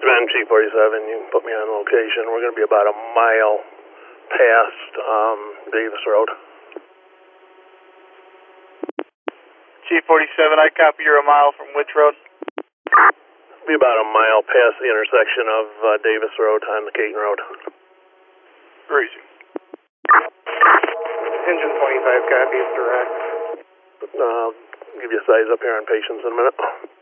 Ben, Chief 47, you can put me on location. We're going to be about a mile past Davis Road. Chief 47, I copy. You're a mile from which road? Be about a mile past the intersection of Davis Road on the Caton Road. Greasy. Engine 25 copies direct. Give you a size up here on patients in a minute.